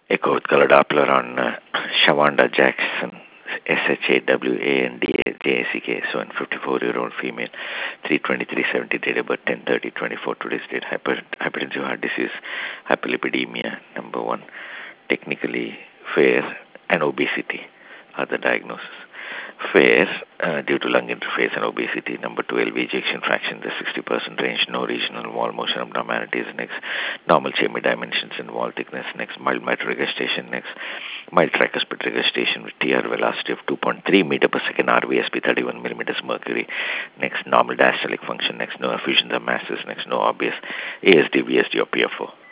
Echo with color Doppler on Shavanda Jackson, Shawanda, so a 54-year-old female, 32370 date of birth, 10/30/24, today's date, hypertensive heart disease, hyperlipidemia, number one, technically fair, and obesity are the diagnosis. Fair, due to lung interface and obesity. Number two, LV ejection fraction, the 60% range. No regional wall motion abnormalities. Next, normal chamber dimensions and wall thickness. Next, mild mitral regurgitation. Next, mild tricuspid regurgitation with TR velocity of 2.3 meter per second. RVSP 31 millimeters mercury. Next, normal diastolic function. Next, no effusions or masses. Next, no obvious ASD, VSD, or PFO.